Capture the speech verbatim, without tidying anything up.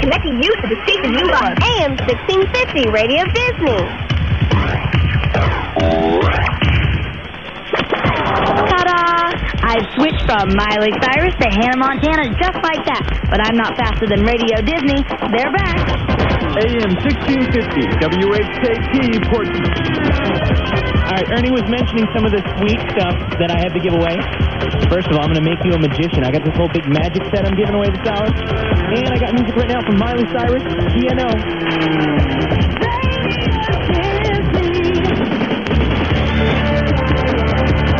connecting you to the station you love. A M sixteen fifty, Radio Disney. Ta-da! I've switched from Miley Cyrus to Hannah Montana just like that. But I'm not faster than Radio Disney. They're back. A M sixteen fifty, W H K T, Portsmouth. All right, Ernie was mentioning some of the sweet stuff that I have to give away. First of all, I'm going to make you a magician. I got this whole big magic set I'm giving away this hour. And I got music right now from Miley Cyrus, P N O.